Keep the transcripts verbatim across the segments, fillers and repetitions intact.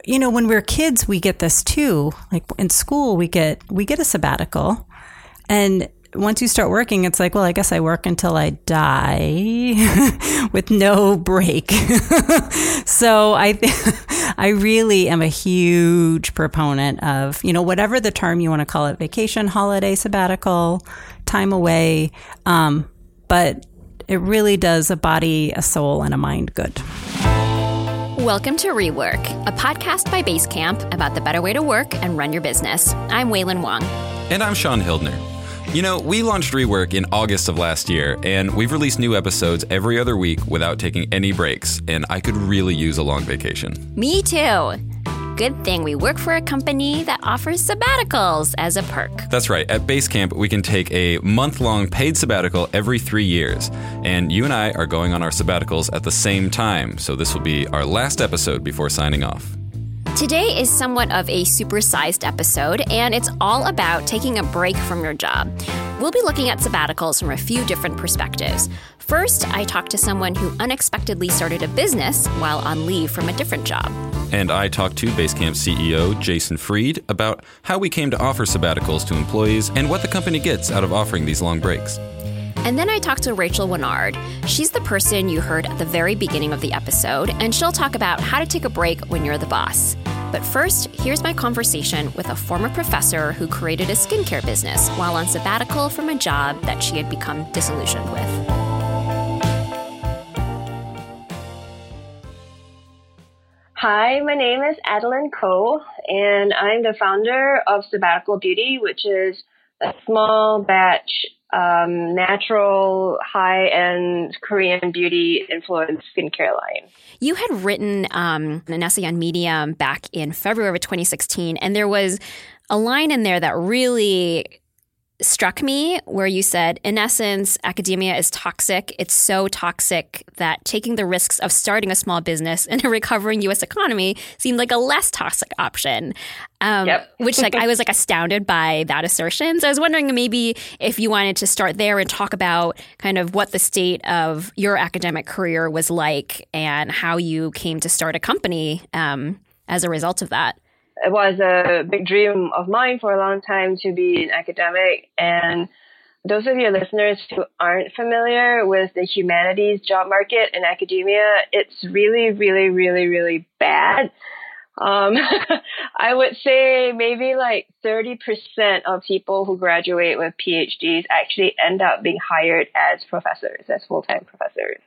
you know, when we're kids, we get this too. Like in school, we get we get a sabbatical. And once you start working, it's like, well, I guess I work until I die with no break. So I th- I really am a huge proponent of, you know, whatever the term you want to call it, vacation, holiday, sabbatical, time away. Um, but it really does a body, a soul, and a mind good. Welcome to Rework, a podcast by Basecamp about the better way to work and run your business. I'm Waylon Wong. And I'm Sean Hildner. You know, we launched Rework in August of last year, and we've released new episodes every other week without taking any breaks, and I could really use a long vacation. Me too. Good thing we work for a company that offers sabbaticals as a perk. That's right. At Basecamp, we can take a month-long paid sabbatical every three years. And you and I are going on our sabbaticals at the same time, so this will be our last episode before signing off. Today is somewhat of a supersized episode, and it's all about taking a break from your job. We'll be looking at sabbaticals from a few different perspectives. First, I talked to someone who unexpectedly started a business while on leave from a different job. And I talked to Basecamp C E O Jason Fried about how we came to offer sabbaticals to employees and what the company gets out of offering these long breaks. And then I talked to Rachel Winard. She's the person you heard at the very beginning of the episode, and she'll talk about how to take a break when you're the boss. But first, here's my conversation with a former professor who created a skincare business while on sabbatical from a job that she had become disillusioned with. Hi, my name is Adeline Ko, and I'm the founder of Sabbatical Beauty, which is a small batch, um, natural, high-end Korean beauty-influenced skincare line. You had written um, an essay on Medium back in February of twenty sixteen, and there was a line in there that really struck me where you said, in essence, academia is toxic. It's so toxic that taking the risks of starting a small business in a recovering U S economy seemed like a less toxic option. Um, yep. which like I was like astounded by that assertion. So I was wondering maybe if you wanted to start there and talk about kind of what the state of your academic career was like and how you came to start a company um, as a result of that. It was a big dream of mine for a long time to be an academic. And those of your listeners who aren't familiar with the humanities job market in academia, it's really, really, really, really bad. Um, I would say maybe like thirty percent of people who graduate with P H Ds actually end up being hired as professors, as full-time professors.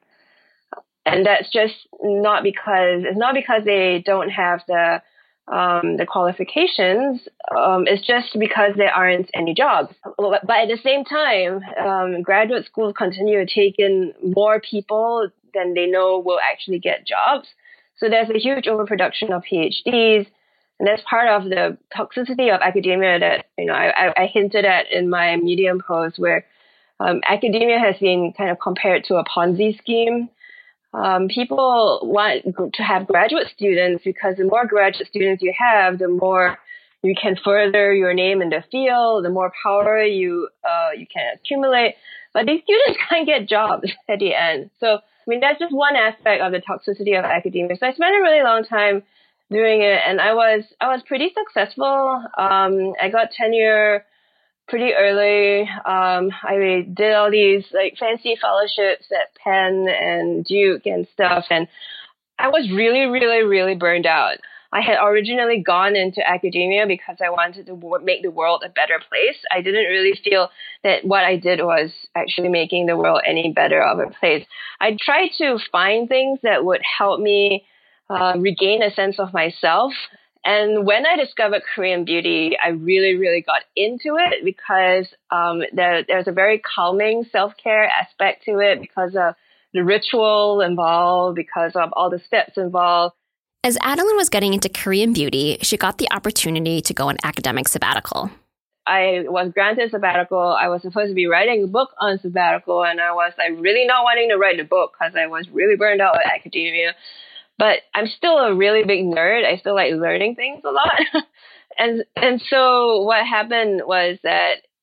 And that's just not because, it's not because they don't have the Um, the qualifications, um, it's just because there aren't any jobs. But at the same time, um, graduate schools continue to take in more people than they know will actually get jobs. So there's a huge overproduction of P H Ds. And that's part of the toxicity of academia that, you know, I, I hinted at in my Medium post, where um, academia has been kind of compared to a Ponzi scheme. Um, people want to have graduate students because the more graduate students you have, the more you can further your name in the field, the more power you uh, you can accumulate. But these students can't get jobs at the end. So, I mean, that's just one aspect of the toxicity of academia. So I spent a really long time doing it, and I was I was pretty successful. Um, I got tenure pretty early. Um, I did all these like fancy fellowships at Penn and Duke and stuff. And I was really, really, really burned out. I had originally gone into academia because I wanted to make the world a better place. I didn't really feel that what I did was actually making the world any better of a place. I tried to find things that would help me uh, regain a sense of myself. And when I discovered Korean beauty, I really, really got into it because um, there, there's a very calming self-care aspect to it because of the ritual involved, because of all the steps involved. As Adeline was getting into Korean beauty, she got the opportunity to go on academic sabbatical. I was granted sabbatical. I was supposed to be writing a book on sabbatical, and I was like really not wanting to write a book because I was really burned out with academia. But I'm still a really big nerd. I still like learning things a lot. and and so what happened was that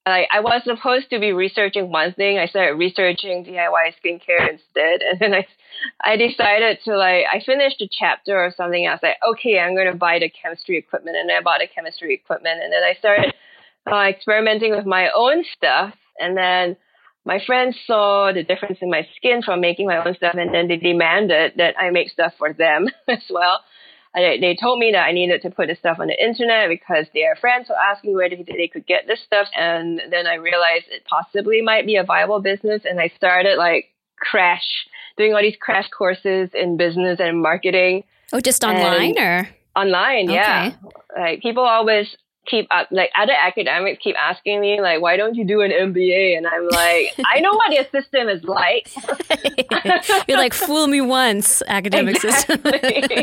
like I was supposed to be researching one thing. I started researching D I Y skincare instead. And then I, I decided to like, I finished a chapter or something. I was like, okay, I'm going to buy the chemistry equipment. And I bought the chemistry equipment. And then I started uh, experimenting with my own stuff. And then my friends saw the difference in my skin from making my own stuff. And then they demanded that I make stuff for them as well. I, they told me that I needed to put the stuff on the internet because their friends were asking where they, they could get this stuff. And then I realized it possibly might be a viable business. And I started like crash, doing all these crash courses in business and marketing. Oh, just online or? Online, yeah. Okay. Like people always keep up, like other academics keep asking me like, why don't you do an M B A? And I'm like, I know what your system is like. You're like, fool me once, academic exactly. system.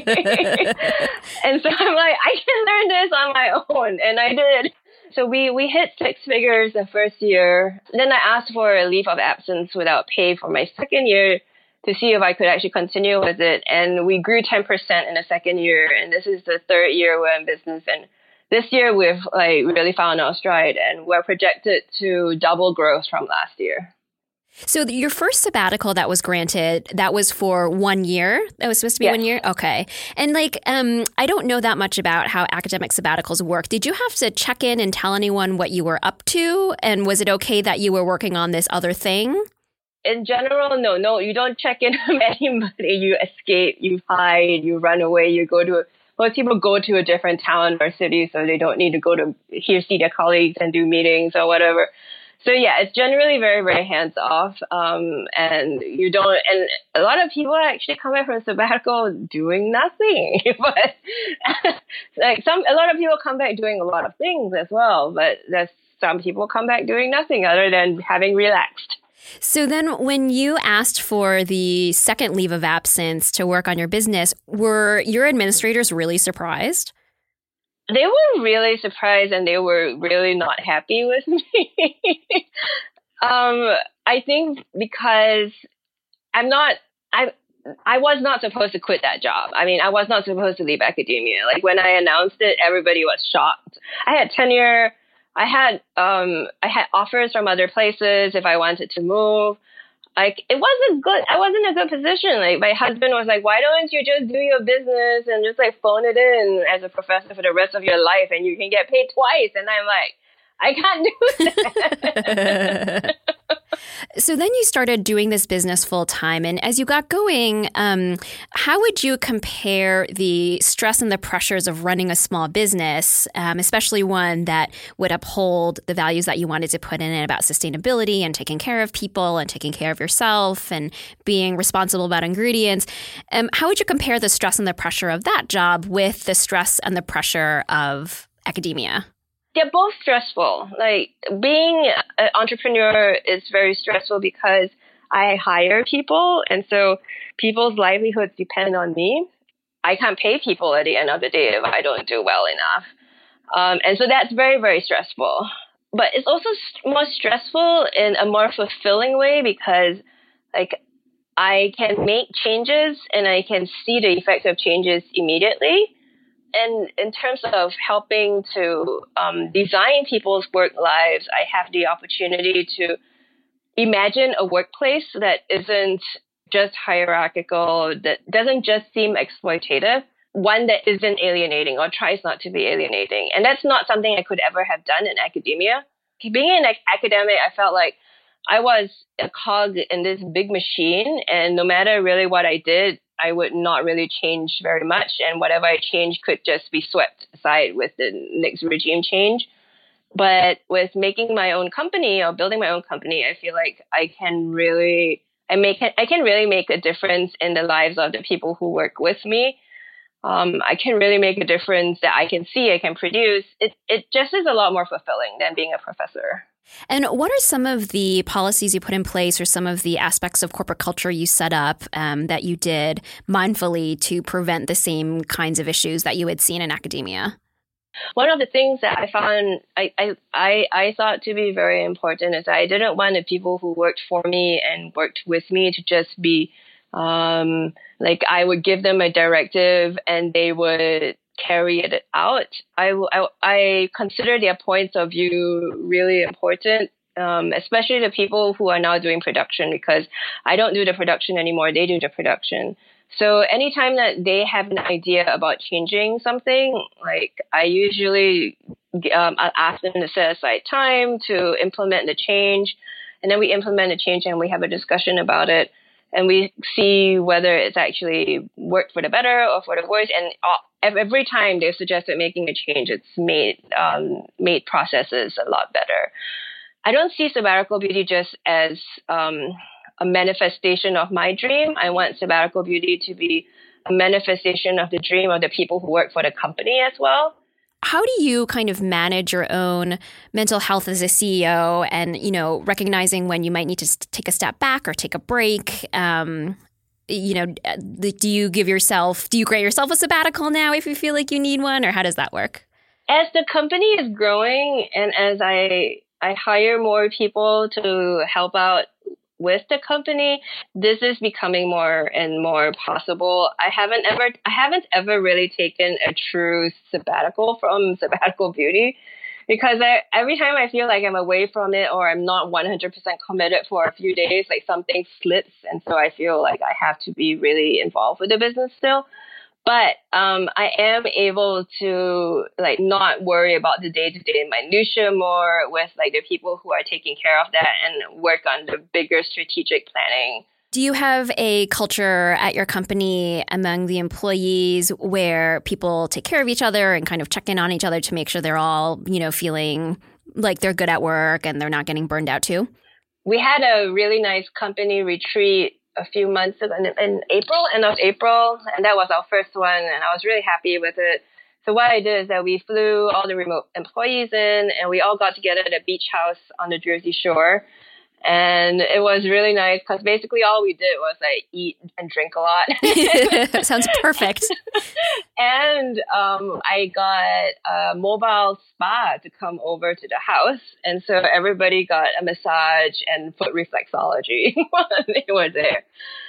And so I'm like, I can learn this on my own. And I did. So we, we hit six figures the first year. Then I asked for a leave of absence without pay for my second year to see if I could actually continue with it. And we grew ten percent in the second year. And this is the third year we're in business. And this year, we've like really found our stride, and we're projected to double growth from last year. So your first sabbatical that was granted, that was for one year? That was supposed to be yes. one year? Okay. And like, um, I don't know that much about how academic sabbaticals work. Did you have to check in and tell anyone what you were up to? And was it okay that you were working on this other thing? In general, no, no, you don't check in with anybody. You escape, you hide, you run away, you go to Most people go to a different town or city, so they don't need to go to here, see their colleagues and do meetings or whatever. So yeah, it's generally very, very hands off. Um, and you don't, and a lot of people actually come back from sabbatical doing nothing, but like some, a lot of people come back doing a lot of things as well, but there's some people come back doing nothing other than having relaxed. So then when you asked for the second leave of absence to work on your business, were your administrators really surprised? They were really surprised, and they were really not happy with me. um, I think because I'm not, I, I was not supposed to quit that job. I mean, I was not supposed to leave academia. Like when I announced it, everybody was shocked. I had tenure. I had um I had offers from other places if I wanted to move. Like it wasn't good. I wasn't in a good position. Like my husband was like, "Why don't you just do your business and just like phone it in as a professor for the rest of your life, and you can get paid twice?" And I'm like, I can't do that. So then you started doing this business full time. And as you got going, um, how would you compare the stress and the pressures of running a small business, um, especially one that would uphold the values that you wanted to put in it about sustainability and taking care of people and taking care of yourself and being responsible about ingredients? Um, how would you compare the stress and the pressure of that job with the stress and the pressure of academia? They're both stressful. Like being an entrepreneur is very stressful because I hire people, and so people's livelihoods depend on me. I can't pay people at the end of the day if I don't do well enough. Um, and so that's very, very stressful. But it's also more stressful in a more fulfilling way because like I can make changes and I can see the effects of changes immediately. And in terms of helping to um, design people's work lives, I have the opportunity to imagine a workplace that isn't just hierarchical, that doesn't just seem exploitative, one that isn't alienating or tries not to be alienating. And that's not something I could ever have done in academia. Being an academic, I felt like I was a cog in this big machine, and no matter really what I did, I would not really change very much. And whatever I changed could just be swept aside with the next regime change. But with making my own company or building my own company, I feel like I can really, I make, I can really make a difference in the lives of the people who work with me. Um, I can really make a difference that I can see, I can produce. It, it just is a lot more fulfilling than being a professor. And what are some of the policies you put in place or some of the aspects of corporate culture you set up um, that you did mindfully to prevent the same kinds of issues that you had seen in academia? One of the things that I found I, I, I, I thought to be very important is I didn't want the people who worked for me and worked with me to just be um, like I would give them a directive and they would carry it out. I, I, I consider their points of view really important, um, especially the people who are now doing production, because I don't do the production anymore. They do the production. So anytime that they have an idea about changing something, like I usually um, I'll ask them to set aside time to implement the change. And then we implement the change and we have a discussion about it. And we see whether it's actually worked for the better or for the worse. And every time they suggested making a change, it's made um, made processes a lot better. I don't see Sabbatical Beauty just as um, a manifestation of my dream. I want Sabbatical Beauty to be a manifestation of the dream of the people who work for the company as well. How do you kind of manage your own mental health as a C E O and, you know, recognizing when you might need to take a step back or take a break? Um, you know, do you give yourself, do you grant yourself a sabbatical now if you feel like you need one, or how does that work? As the company is growing and as I, I hire more people to help out with the company, this is becoming more and more possible. I haven't ever, I haven't ever really taken a true sabbatical from Sabbatical Beauty, because I, every time I feel like I'm away from it or I'm not one hundred percent committed for a few days, like something slips, and so I feel like I have to be really involved with the business still. But um, I am able to like not worry about the day-to-day minutia more with like the people who are taking care of that and work on the bigger strategic planning. Do you have a culture at your company among the employees where people take care of each other and kind of check in on each other to make sure they're all, you know, feeling like they're good at work and they're not getting burned out too? We had a really nice company retreat a few months ago in, in April, end of April, and that was our first one, and I was really happy with it. So what I did is that we flew all the remote employees in, and we all got together at a beach house on the Jersey Shore. And it was really nice because basically all we did was like eat and drink a lot. Sounds perfect. And um, I got a mobile spa to come over to the house. And so everybody got a massage and foot reflexology while they were there.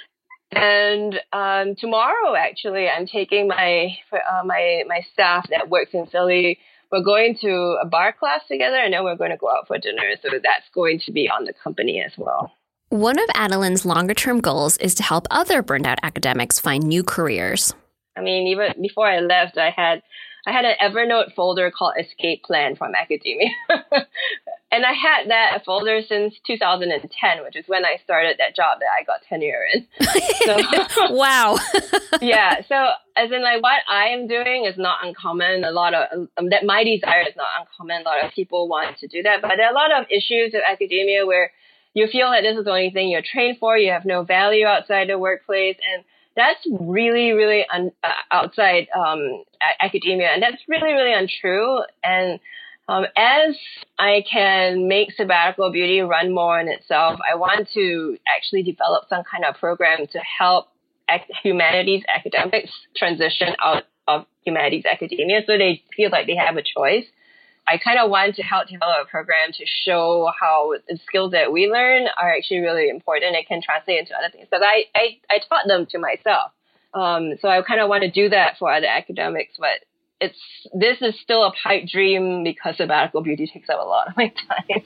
And um, tomorrow, actually, I'm taking my uh, my my staff that works in Philly. We're going to a bar class together, and then we're going to go out for dinner. So that's going to be on the company as well. One of Adeline's longer-term goals is to help other burned-out academics find new careers. I mean, even before I left, I had I had an Evernote folder called Escape Plan from Academia. And I had that folder since two thousand ten, which is when I started that job that I got tenure in. So, wow. Yeah. So as in like what I am doing is not uncommon. A lot of um, that my desire is not uncommon. A lot of people want to do that. But there are a lot of issues with academia where you feel that this is the only thing you're trained for. You have no value outside the workplace. And that's really, really un- uh, outside um, a- academia. And that's really, really untrue. And Um, as I can make Sabbatical Beauty run more on itself, I want to actually develop some kind of program to help ac- humanities academics transition out of humanities academia so they feel like they have a choice. I kind of want to help develop a program to show how the skills that we learn are actually really important and can translate into other things. Because I, I, I taught them to myself. Um, so I kind of want to do that for other academics, but It's this is still a pipe dream because Sabbatical Beauty takes up a lot of my time.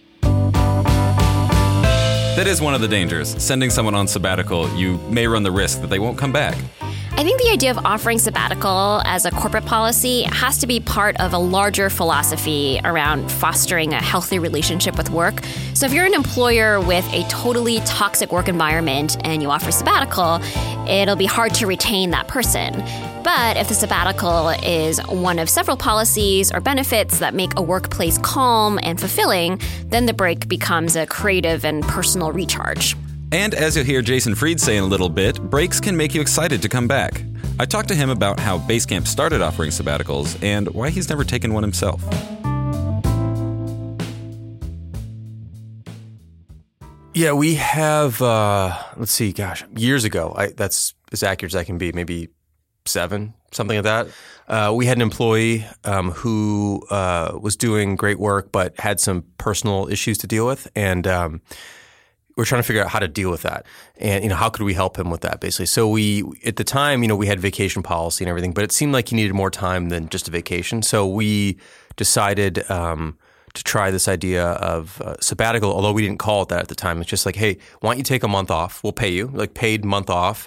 That is one of the dangers. Sending someone on sabbatical, you may run the risk that they won't come back. I think the idea of offering sabbatical as a corporate policy has to be part of a larger philosophy around fostering a healthy relationship with work. So if you're an employer with a totally toxic work environment and you offer sabbatical, it'll be hard to retain that person. But if the sabbatical is one of several policies or benefits that make a workplace calm and fulfilling, then the break becomes a creative and personal recharge. And as you'll hear Jason Fried say in a little bit, breaks can make you excited to come back. I talked to him about how Basecamp started offering sabbaticals and why he's never taken one himself. Yeah, we have, uh, let's see, gosh, years ago, I, that's as accurate as I can be, maybe seven, something like that. Uh, we had an employee um, who uh, was doing great work but had some personal issues to deal with, and um, we're trying to figure out how to deal with that, and you know, how could we help him with that, basically. So we, at the time, you know, we had vacation policy and everything, but it seemed like he needed more time than just a vacation. So we decided um, to try this idea of uh, sabbatical, although we didn't call it that at the time. It's just like, hey, why don't you take a month off? We'll pay you, like paid month off,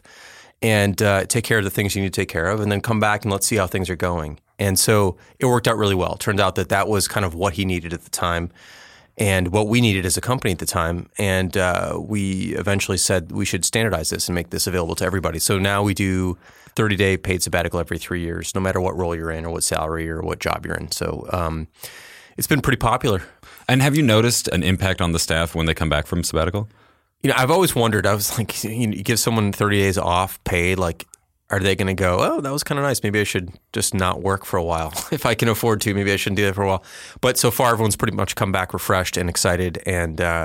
and uh, take care of the things you need to take care of, and then come back and let's see how things are going. And so it worked out really well. It turned out that that was kind of what he needed at the time and what we needed as a company at the time. And uh, we eventually said we should standardize this and make this available to everybody. So now we do thirty-day paid sabbatical every three years, no matter what role you're in or what salary or what job you're in. So um, it's been pretty popular. And have you noticed an impact on the staff when they come back from sabbatical? You know, I've always wondered, I was like, you know, you give someone thirty days off paid, like, are they going to go, oh, that was kind of nice. Maybe I should just not work for a while. If I can afford to, maybe I shouldn't do that for a while. But so far, everyone's pretty much come back refreshed and excited and uh,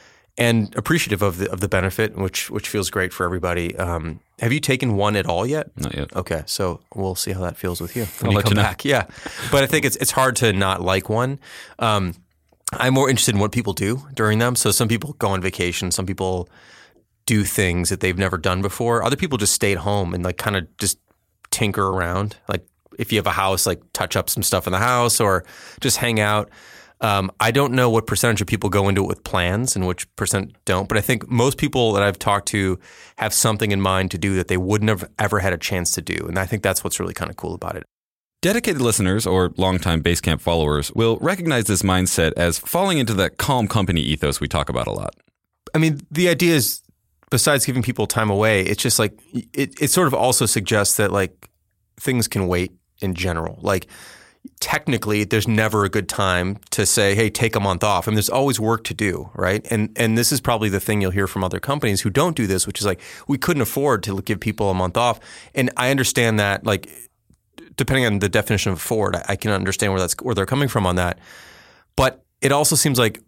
and appreciative of the of the benefit, which which feels great for everybody. Um, have you taken one at all yet? Not yet. Okay, so we'll see how that feels with you when I'll you let come you know. back. Yeah, but I think it's it's hard to not like one. Um, I'm more interested in what people do during them. So some people go on vacation. Some people do things that they've never done before. Other people just stay at home and like kind of just tinker around. Like if you have a house, like touch up some stuff in the house or just hang out. Um, I don't know what percentage of people go into it with plans and which percent don't, but I think most people that I've talked to have something in mind to do that they wouldn't have ever had a chance to do. And I think that's what's really kind of cool about it. Dedicated listeners or longtime Basecamp followers will recognize this mindset as falling into that calm company ethos we talk about a lot. I mean, the idea is, besides giving people time away, it's just like, it, it sort of also suggests that like things can wait in general. Like technically there's never a good time to say, hey, take a month off. I mean, there's always work to do, right? And and this is probably the thing you'll hear from other companies who don't do this, which is like, we couldn't afford to give people a month off. And I understand that, like, depending on the definition of afford, I, I can understand where that's where they're coming from on that. But it also seems like,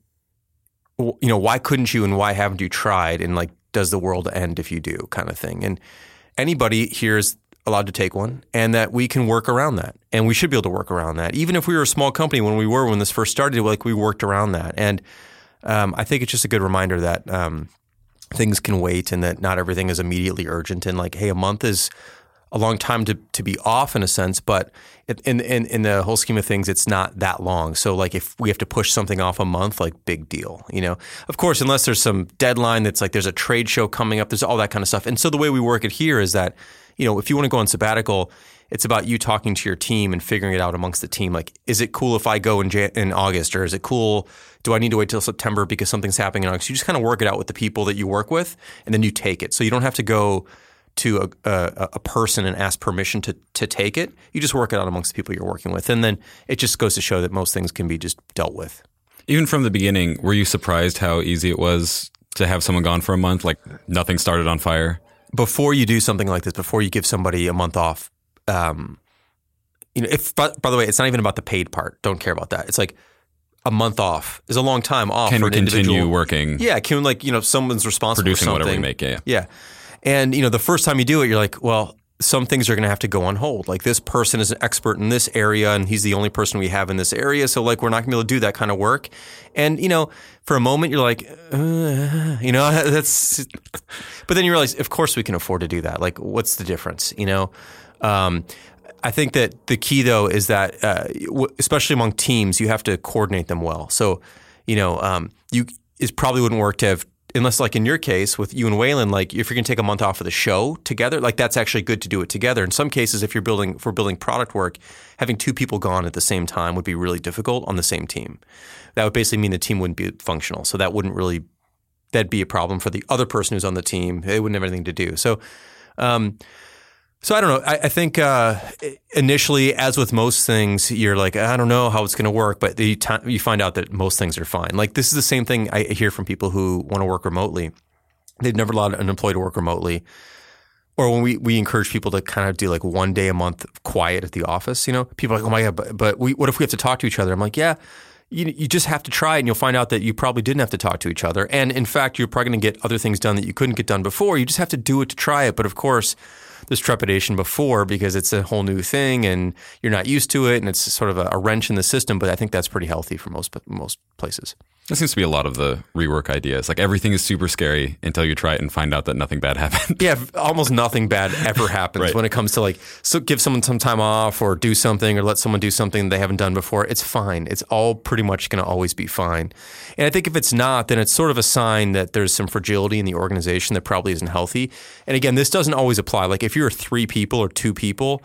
you know, why couldn't you and why haven't you tried? And like, does the world end if you do, kind of thing. And anybody here is allowed to take one, and that we can work around that. And we should be able to work around that. Even if we were a small company when we were, when this first started, like we worked around that. And um, I think it's just a good reminder that um, things can wait and that not everything is immediately urgent. And like, hey, a month is a long time to, to be off in a sense, but in, in in the whole scheme of things, it's not that long. So like if we have to push something off a month, like big deal, you know. Of course, unless there's some deadline that's like there's a trade show coming up, there's all that kind of stuff. And so the way we work it here is that, you know, if you want to go on sabbatical, it's about you talking to your team and figuring it out amongst the team. Like, is it cool if I go in Jan- in August, or is it cool? Do I need to wait till September because something's happening in August? You just kind of work it out with the people that you work with, and then you take it. So you don't have to go to a, a, a person and ask permission to to take it. You just work it out amongst the people you're working with. And then it just goes to show that most things can be just dealt with. Even from the beginning, were you surprised how easy it was to have someone gone for a month? Like nothing started on fire? Before you do something like this, before you give somebody a month off, um, you know, if, by, by the way, it's not even about the paid part. Don't care about that. It's like a month off is a long time off. Can for we an continue individual. working? Yeah. Can like, you know, someone's responsible producing for something. whatever we make. Yeah. Yeah. And, you know, the first time you do it, you're like, well, some things are going to have to go on hold. Like this person is an expert in this area and he's the only person we have in this area. So like, we're not going to be able to do that kind of work. And, you know, for a moment you're like, uh, you know, that's, but then you realize, of course we can afford to do that. Like, what's the difference? You know? Um, I think that the key though is that, uh, especially among teams, you have to coordinate them well. So, you know, um, you, it probably wouldn't work to have, unless like in your case with you and Waylon, like if you're going to take a month off of the show together, like that's actually good to do it together. In some cases, if you're building, if we're building product work, having two people gone at the same time would be really difficult on the same team. That would basically mean the team wouldn't be functional. So that wouldn't really, that'd be a problem for the other person who's on the team. They wouldn't have anything to do. So, um, So I don't know. I, I think uh, initially, as with most things, you're like, I don't know how it's going to work, but the time, you find out that most things are fine. Like this is the same thing I hear from people who want to work remotely. They've never allowed an employee to work remotely. Or when we, we encourage people to kind of do like one day a month quiet at the office, you know, people are like, oh my God, but, but we, what if we have to talk to each other? I'm like, yeah, you, you just have to try it and you'll find out that you probably didn't have to talk to each other. And in fact, you're probably going to get other things done that you couldn't get done before. You just have to do it to try it. But of course, there's trepidation before because it's a whole new thing and you're not used to it and it's sort of a, a wrench in the system. But I think that's pretty healthy for most most places. That seems to be a lot of the rework ideas. Like everything is super scary until you try it and find out that nothing bad happened. Yeah, almost nothing bad ever happens Right. when it comes to like, so give someone some time off or do something or let someone do something they haven't done before. It's fine. It's all pretty much going to always be fine. And I think if it's not, then it's sort of a sign that there's some fragility in the organization that probably isn't healthy. And again, this doesn't always apply. Like if you're three people or two people,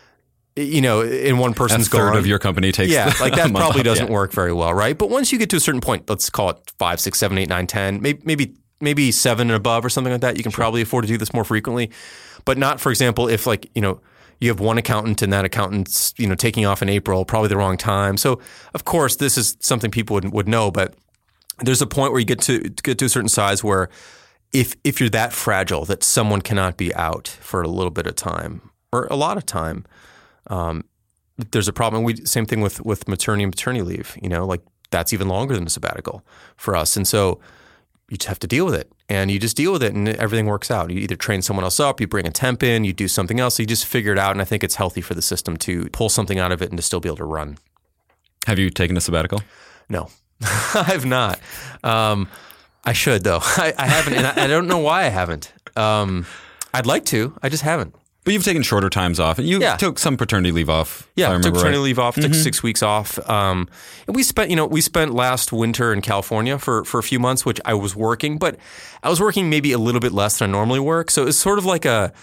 you know, in one person's A third gone, of your company takes yeah, the like that month probably off. doesn't Yeah. work very well, right? But once you get to a certain point, let's call it five, six, seven, eight, nine, ten, maybe maybe maybe seven and above or something like that, you can probably afford to do this more frequently. But not, for example, if like, you know, you have one accountant and that accountant's, you know, taking off in April, probably the wrong time. So of course, this is something people would would know, but there's a point where you get to get to a certain size where if if you're that fragile that someone cannot be out for a little bit of time or a lot of time, um, there's a problem. We same thing with with maternity and paternity leave. You know, like that's even longer than a sabbatical for us, and so you just have to deal with it. And you just deal with it, and everything works out. You either train someone else up, you bring a temp in, you do something else. You just figure it out, and I think it's healthy for the system to pull something out of it and to still be able to run. Have you taken a sabbatical? No, I've not. Um, I should though. I, I haven't, and I, I don't know why I haven't. Um, I'd like to. I just haven't. But you've taken shorter times off, and you Yeah. took some paternity leave off. if I Yeah, remember took paternity right. leave off, took six weeks off. Um, and we spent, you know, we spent last winter in California for, for a few months, which I was working, but I was working maybe a little bit less than I normally work. So it's sort of like a,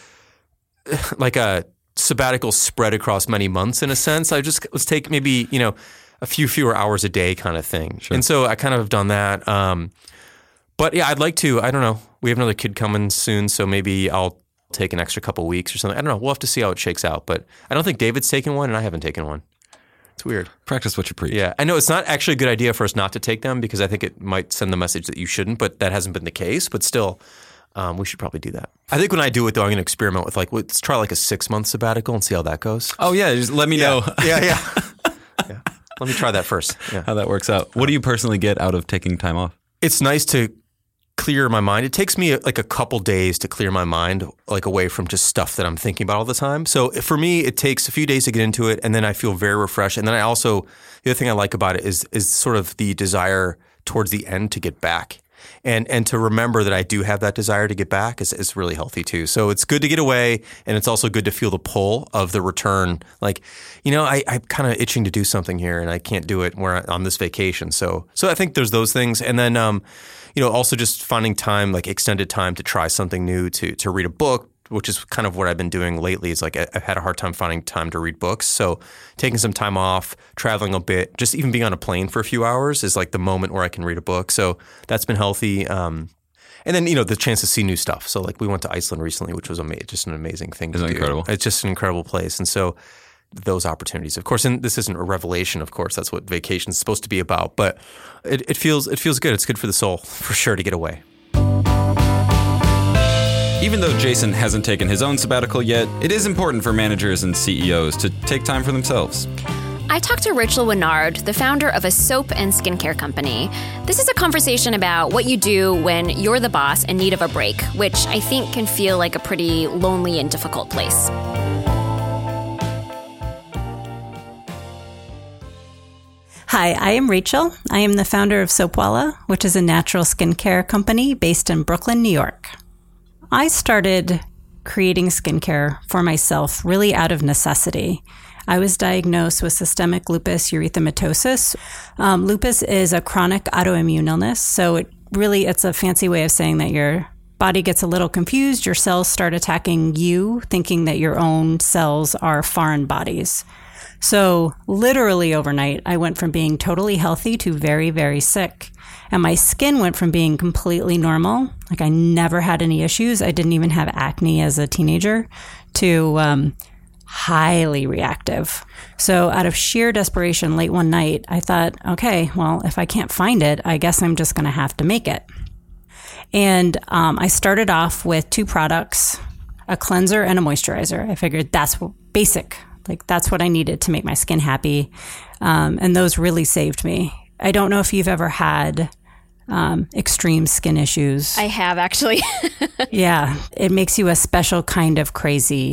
like a sabbatical spread across many months in a sense. I just was taking maybe, you know, a few fewer hours a day kind of thing. Sure. And so I kind of have done that. Um, but yeah, I'd like to, I don't know, we have another kid coming soon, so maybe I'll take an extra couple weeks or something. I don't know. We'll have to see how it shakes out. But I don't think David's taken one, and I haven't taken one. It's weird. Practice what you preach. Yeah, I know it's not actually a good idea for us not to take them because I think it might send the message that you shouldn't, but that hasn't been the case. But still, um, we should probably do that. I think when I do it, though, I'm going to experiment with like, let's try like a six-month sabbatical and see how that goes. Oh yeah, just let me know Yeah, yeah. yeah. Let me try that first. Yeah. how that works out. What do you personally get out of taking time off? It's nice to clear my mind. It takes me like a couple days to clear my mind, like away from just stuff that I'm thinking about all the time. So for me, it takes a few days to get into it, and then I feel very refreshed. And then I also, the other thing I like about it is is sort of the desire towards the end to get back. And and to remember that I do have that desire to get back is, is really healthy too. So it's good to get away, and it's also good to feel the pull of the return. Like, you know, I, I'm kind of itching to do something here, and I can't do it where on this vacation. So so I think there's those things. And then, um, you know, also just finding time, like extended time to try something new, to to read a book, which is kind of what I've been doing lately. Is like I, I've had a hard time finding time to read books. So taking some time off, traveling a bit, just even being on a plane for a few hours is like the moment where I can read a book. So that's been healthy. Um, and then, you know, the chance to see new stuff. So like we went to Iceland recently, which was ama- just an amazing thing Isn't to it do. incredible? It's just an incredible place. And so those opportunities, of course, and this isn't a revelation, of course, that's what vacation is supposed to be about, but it, it feels it feels good. It's good for the soul, for sure, to get away. Even though Jason hasn't taken his own sabbatical yet, it is important for managers and C E Os to take time for themselves. I talked to Rachel Winnard, the founder of a soap and skincare company. This is a conversation about what you do when you're the boss in need of a break, which I think can feel like a pretty lonely and difficult place. Hi, I am Rachel. I am the founder of Soapwalla, which is a natural skincare company based in Brooklyn, New York. I started creating skincare for myself really out of necessity. I was diagnosed with systemic lupus erythematosus. Um, lupus is a chronic autoimmune illness, so it really it's a fancy way of saying that your body gets a little confused. Your cells start attacking you, thinking that your own cells are foreign bodies. So literally overnight, I went from being totally healthy to very, very sick. And my skin went from being completely normal, like I never had any issues, I didn't even have acne as a teenager, to um, highly reactive. So out of sheer desperation, late one night, I thought, okay, well, if I can't find it, I guess I'm just going to have to make it. And um, I started off with two products, a cleanser and a moisturizer. I figured that's basic. Like that's what I needed to make my skin happy. Um, and those really saved me. I don't know if you've ever had um, extreme skin issues. I have actually. Yeah. It makes you a special kind of crazy.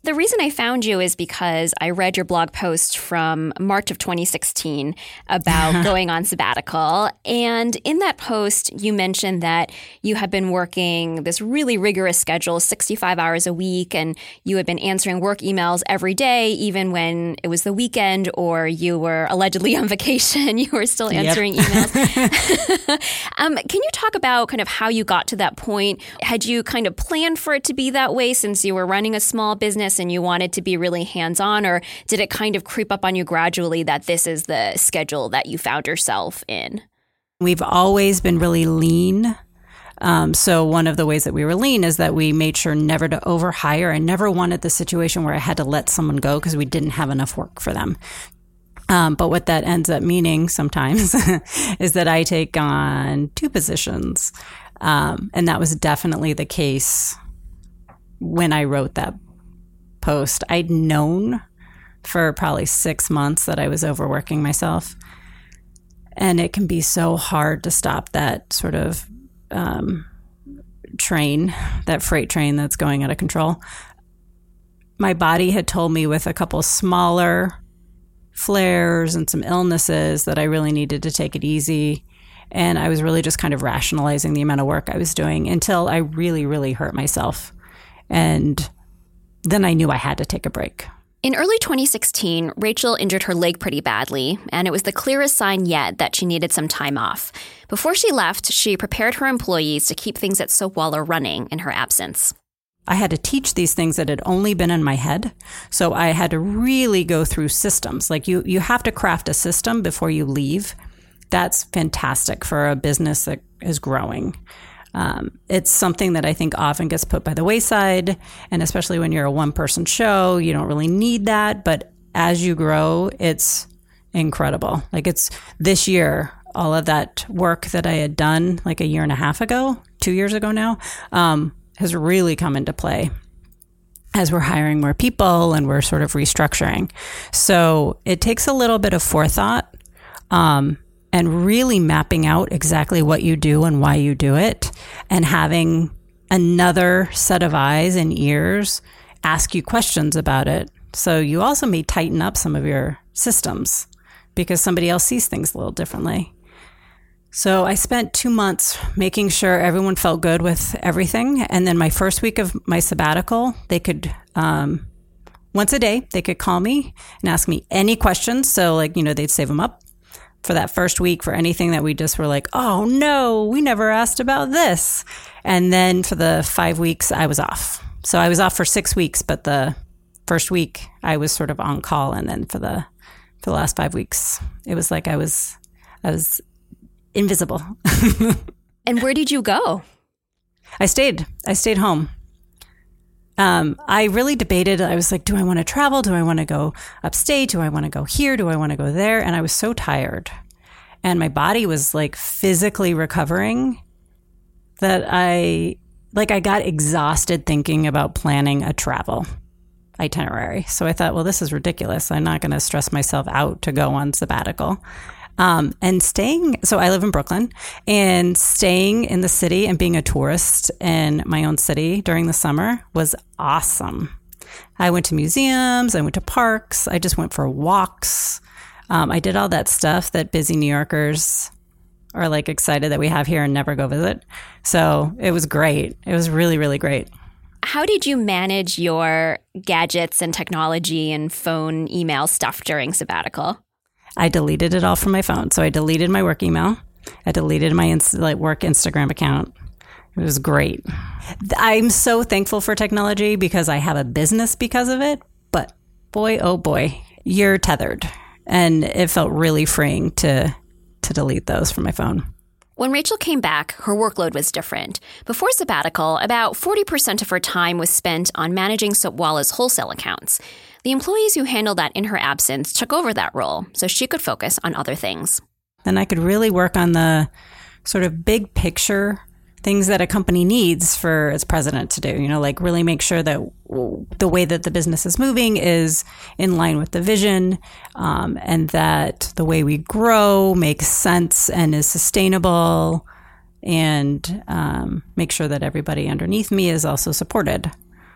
The reason I found you is because I read your blog post from March of twenty sixteen about going on sabbatical. And in that post, you mentioned that you had been working this really rigorous schedule, sixty-five hours a week, and you had been answering work emails every day, even when it was the weekend or you were allegedly on vacation, you were still answering yep. emails. um, can you talk about kind of how you got to that point? Had you kind of planned for it to be that way since you were running a small business and you wanted to be really hands-on, or did it kind of creep up on you gradually that this is the schedule that you found yourself in? We've always been really lean. Um, so one of the ways that we were lean is that we made sure never to overhire. I never wanted the situation where I had to let someone go because we didn't have enough work for them. Um, but what that ends up meaning sometimes is that I take on two positions. Um, and that was definitely the case when I wrote that post. I'd known for probably six months that I was overworking myself. And it can be so hard to stop that sort of um, train, that freight train that's going out of control. My body had told me with a couple smaller flares and some illnesses that I really needed to take it easy. And I was really just kind of rationalizing the amount of work I was doing until I really, really hurt myself. And then I knew I had to take a break. In early twenty sixteen, Rachel injured her leg pretty badly, and it was the clearest sign yet that she needed some time off. Before she left, she prepared her employees to keep things at Soapwalla running in her absence. I had to teach these things that had only been in my head. So I had to really go through systems. Like you, you have to craft a system before you leave. That's fantastic for a business that is growing. Um, it's something that I think often gets put by the wayside. And especially when you're a one-person show, you don't really need that. But as you grow, it's incredible. Like it's this year, all of that work that I had done like a year and a half ago, two years ago now, um, has really come into play as we're hiring more people and we're sort of restructuring. So it takes a little bit of forethought, um, and really mapping out exactly what you do and why you do it, and having another set of eyes and ears ask you questions about it. So you also may tighten up some of your systems because somebody else sees things a little differently. So I spent two months making sure everyone felt good with everything. And then my first week of my sabbatical, they could, um, once a day, they could call me and ask me any questions. So like, you know, they'd save them up for that first week for anything that we just were like, oh no, we never asked about this. And then for the five weeks I was off. So I was off for six weeks, but the first week I was sort of on call. And then for the, for the last five weeks, it was like I was, I was invisible. And where did you go? I stayed, I stayed home. Um, I really debated. I was like, do I want to travel? Do I want to go upstate? Do I want to go here? Do I want to go there? And I was so tired. And my body was like physically recovering that I, like I got exhausted thinking about planning a travel itinerary. So I thought, well, this is ridiculous. I'm not going to stress myself out to go on sabbatical. Um, and staying, so I live in Brooklyn, and staying in the city and being a tourist in my own city during the summer was awesome. I went to museums, I went to parks, I just went for walks. Um, I did all that stuff that busy New Yorkers are like excited that we have here and never go visit. So it was great. It was really, really great. How did you manage your gadgets and technology and phone email stuff during sabbatical? I deleted it all from my phone. So I deleted my work email. I deleted my inst- like work Instagram account. It was great. I'm so thankful for technology because I have a business because of it. But boy, oh boy, you're tethered. And it felt really freeing to to delete those from my phone. When Rachel came back, her workload was different. Before sabbatical, about forty percent of her time was spent on managing Soapwalla's wholesale accounts. The employees who handled that in her absence took over that role so she could focus on other things. Then I could really work on the sort of big picture things that a company needs for its president to do, you know, like really make sure that the way that the business is moving is in line with the vision, um, and that the way we grow makes sense and is sustainable, and um, make sure that everybody underneath me is also supported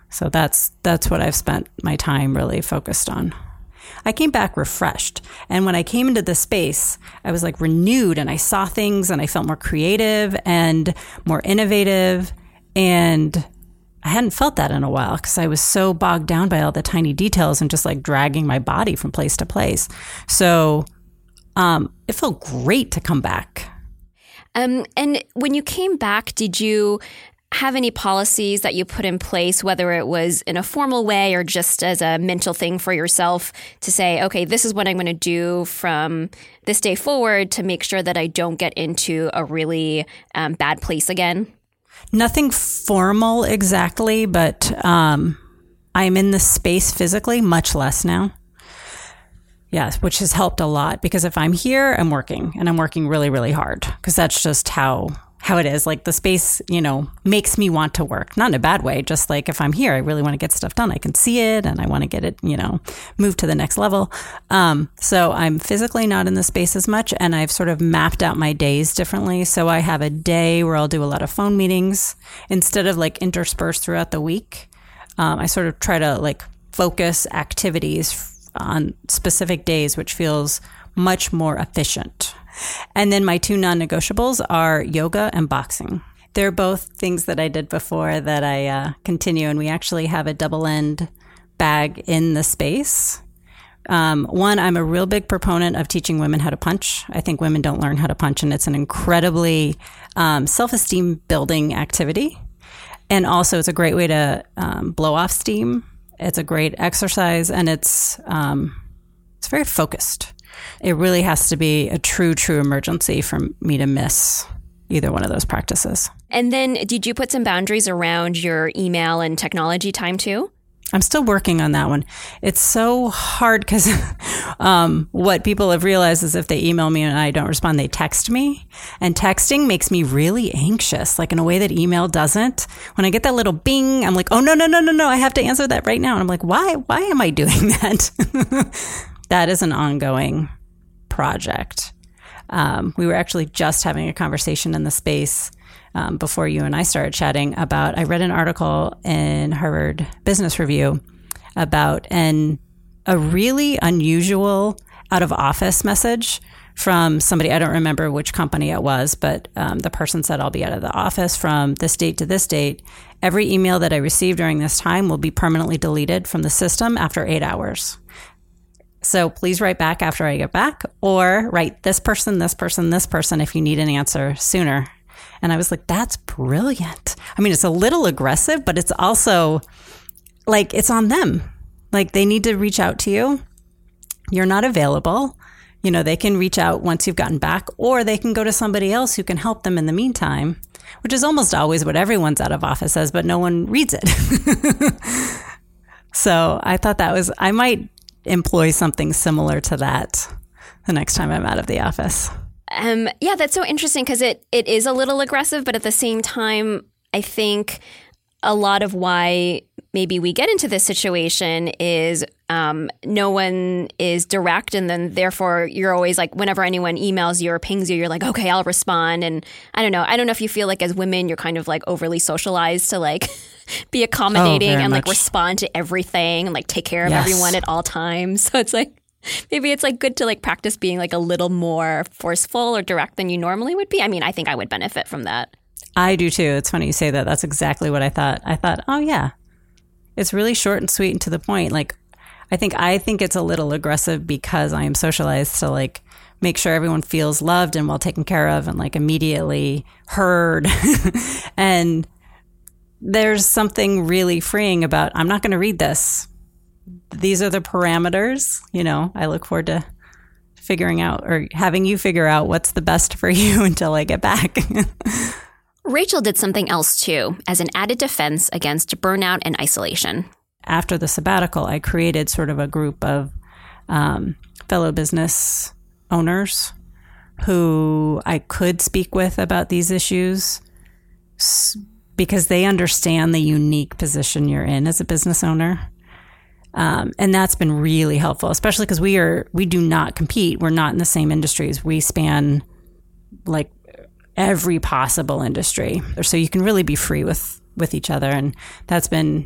So that's that's what I've spent my time really focused on. I came back refreshed. And when I came into the space, I was like renewed, and I saw things, and I felt more creative and more innovative. And I hadn't felt that in a while because I was so bogged down by all the tiny details and just like dragging my body from place to place. So um, it felt great to come back. Um, and when you came back, did you have any policies that you put in place, whether it was in a formal way or just as a mental thing for yourself to say, okay, this is what I'm going to do from this day forward to make sure that I don't get into a really um, bad place again? Nothing formal exactly, but um, I'm in the space physically much less now. Yes, which has helped a lot, because if I'm here, I'm working, and I'm working really, really hard, because that's just how how it is. Like the space, you know, makes me want to work, not in a bad way. Just like if I'm here, I really want to get stuff done. I can see it, and I want to get it, you know, move to the next level. Um, so I'm physically not in the space as much, and I've sort of mapped out my days differently. So I have a day where I'll do a lot of phone meetings instead of like interspersed throughout the week. Um, I sort of try to like focus activities on specific days, which feels much more efficient. And then my two non-negotiables are yoga and boxing. They're both things that I did before that I uh, continue, and we actually have a double-end bag in the space. Um, one, I'm a real big proponent of teaching women how to punch. I think women don't learn how to punch, and it's an incredibly um, self-esteem building activity. And also, it's a great way to um, blow off steam. It's a great exercise, and it's um, it's very focused. It really has to be a true, true emergency for me to miss either one of those practices. And then did you put some boundaries around your email and technology time too? I'm still working on that one. It's so hard because um, what people have realized is if they email me and I don't respond, they text me. And texting makes me really anxious, like in a way that email doesn't. When I get that little bing, I'm like, oh, no, no, no, no, no, I have to answer that right now. And I'm like, why? Why am I doing that? That is an ongoing project. Um, we were actually just having a conversation in the space Um, before you and I started chatting about, I read an article in Harvard Business Review about an a really unusual out of office message from somebody. I don't remember which company it was, but um, the person said, I'll be out of the office from this date to this date. Every email that I receive during this time will be permanently deleted from the system after eight hours. So please write back after I get back, or write this person, this person, this person if you need an answer sooner. And I was like, that's brilliant. I mean, it's a little aggressive, but it's also like, it's on them. Like they need to reach out to you. You're not available. You know, they can reach out once you've gotten back, or they can go to somebody else who can help them in the meantime, which is almost always what everyone's out of office says, but no one reads it. So I thought that was, I might employ something similar to that the next time I'm out of the office. Um, yeah, that's so interesting because it, it is a little aggressive, but at the same time, I think a lot of why maybe we get into this situation is um, no one is direct, and then therefore you're always like, whenever anyone emails you or pings you, you're like, okay, I'll respond. And I don't know. I don't know if you feel like as women, you're kind of like overly socialized to like be accommodating oh, and much. like respond to everything and like take care of yes. everyone at all times. So it's like, maybe it's like good to like practice being like a little more forceful or direct than you normally would be. I mean, I think I would benefit from that. I do too. It's funny you say that. That's exactly what I thought. I thought, oh yeah, it's really short and sweet and to the point. Like, I think, I think it's a little aggressive because I am socialized to like make sure everyone feels loved and well taken care of and like immediately heard. And there's something really freeing about, I'm not going to read this. These are the parameters, you know, I look forward to figuring out or having you figure out what's the best for you until I get back. Rachel did something else too, as an added defense against burnout and isolation. After the sabbatical, I created sort of a group of um, fellow business owners who I could speak with about these issues because they understand the unique position you're in as a business owner. Um, and that's been really helpful, especially because we are, we do not compete. We're not in the same industries. We span like every possible industry. So you can really be free with, with each other. And that's been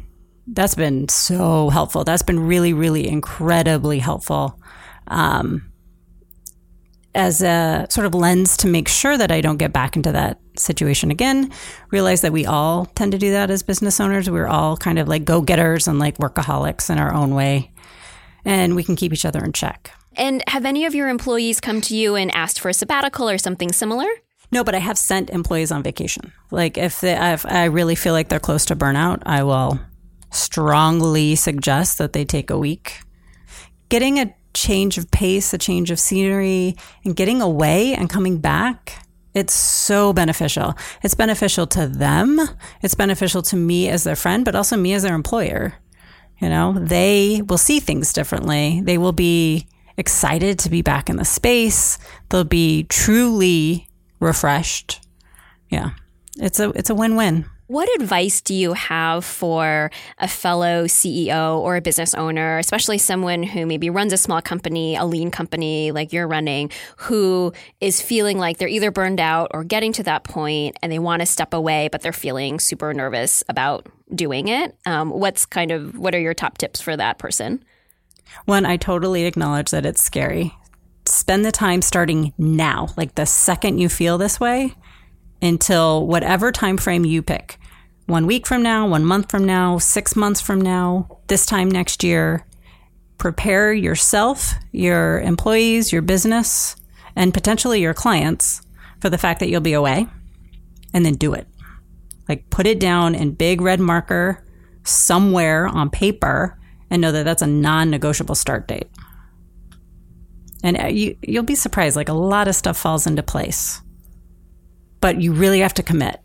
that's been so helpful. That's been really, really incredibly helpful. Um, as a sort of lens to make sure that I don't get back into that situation again. Realize that we all tend to do that as business owners. We're all kind of like go-getters and like workaholics in our own way. And we can keep each other in check. And have any of your employees come to you and asked for a sabbatical or something similar? No, but I have sent employees on vacation. Like if, they, if I really feel like they're close to burnout, I will strongly suggest that they take a week. Getting a change of pace, a change of scenery, and getting away and coming back, it's so beneficial. It's beneficial to them. It's beneficial to me as their friend, but also me as their employer. You know, they will see things differently. They will be excited to be back in the space. They'll be truly refreshed. Yeah, it's a it's a win-win. What advice do you have for a fellow C E O or a business owner, especially someone who maybe runs a small company, a lean company like you're running, who is feeling like they're either burned out or getting to that point and they want to step away, but they're feeling super nervous about doing it? Um, what's kind of, what are your top tips for that person? One, I totally acknowledge that it's scary. Spend the time starting now, like the second you feel this way, until whatever time frame you pick. One week from now, one month from now, six months from now, this time next year. Prepare yourself, your employees, your business, and potentially your clients for the fact that you'll be away, and then do it. Like put it down in big red marker somewhere on paper and know that that's a non-negotiable start date. And you, you'll be surprised, like a lot of stuff falls into place. But you really have to commit.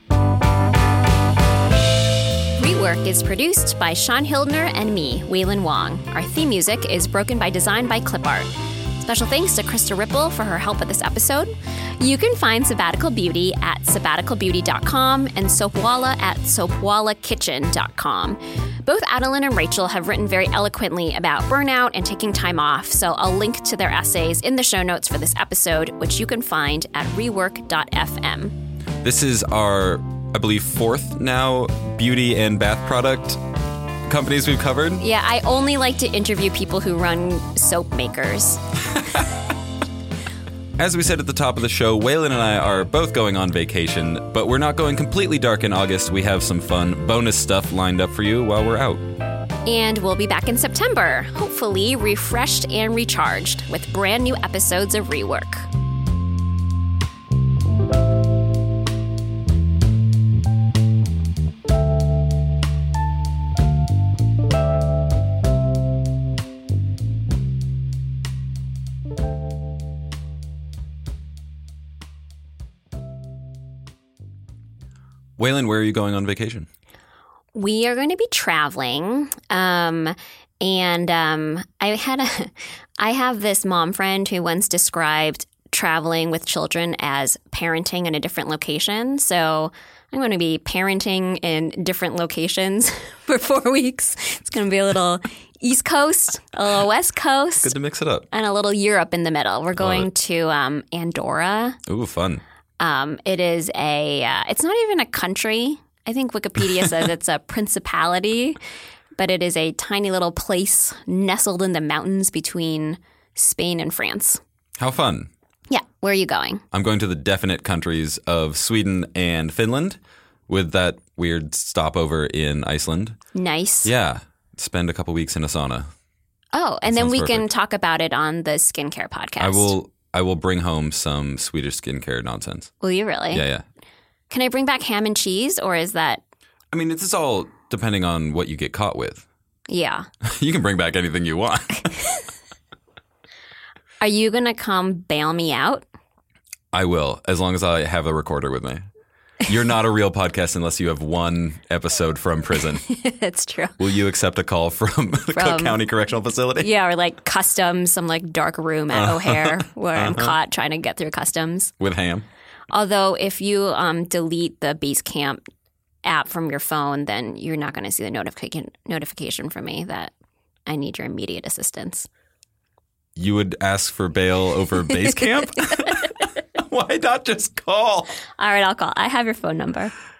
Rework is produced by Sean Hildner and me, Waylon Wong. Our theme music is Broken by Design by Clipart. Special thanks to Krista Ripple for her help with this episode. You can find Sabbatical Beauty at sabbatical beauty dot com and Soapwalla at soapwalla kitchen dot com. Both Adeline and Rachel have written very eloquently about burnout and taking time off, so I'll link to their essays in the show notes for this episode, which you can find at rework dot f m. This is our, I believe, fourth now beauty and bath product companies we've covered. Yeah, I only like to interview people who run soap makers. As we said at the top of the show, Waylon and I are both going on vacation, but we're not going completely dark in August. We have some fun bonus stuff lined up for you while we're out. And we'll be back in September, hopefully refreshed and recharged with brand new episodes of Rework. Waylon, where are you going on vacation? We are going to be traveling, um, and um, I had a, I have this mom friend who once described traveling with children as parenting in a different location. So I'm going to be parenting in different locations for four weeks. It's going to be a little East Coast, a little West Coast. Good to mix it up. And a little Europe in the middle. We're going to um, Andorra. Ooh, fun. Um, it is a, uh, it's not even a country. I think Wikipedia says it's a principality, but it is a tiny little place nestled in the mountains between Spain and France. How fun. Yeah. Where are you going? I'm going to the definite countries of Sweden and Finland with that weird stopover in Iceland. Nice. Yeah. Spend a couple weeks in a sauna. Oh, and That then sounds we perfect. can talk about it on the skincare podcast. I will I will bring home some Swedish skincare nonsense. Will you really? Yeah, yeah. Can I bring back ham and cheese, or is that? I mean, this is all depending on what you get caught with. Yeah. You can bring back anything you want. Are you going to come bail me out? I will, as long as I have a recorder with me. You're not a real podcast unless you have one episode from prison. That's true. Will you accept a call from the Cook County Correctional Facility? Yeah, or like customs, some like dark room at Uh-huh. O'Hare where I'm Uh-huh. caught trying to get through customs. With ham? Although if you um, delete the Basecamp app from your phone, then you're not going to see the notification notification from me that I need your immediate assistance. You would ask for bail over Basecamp? Why not just call? All right, I'll call. I have your phone number.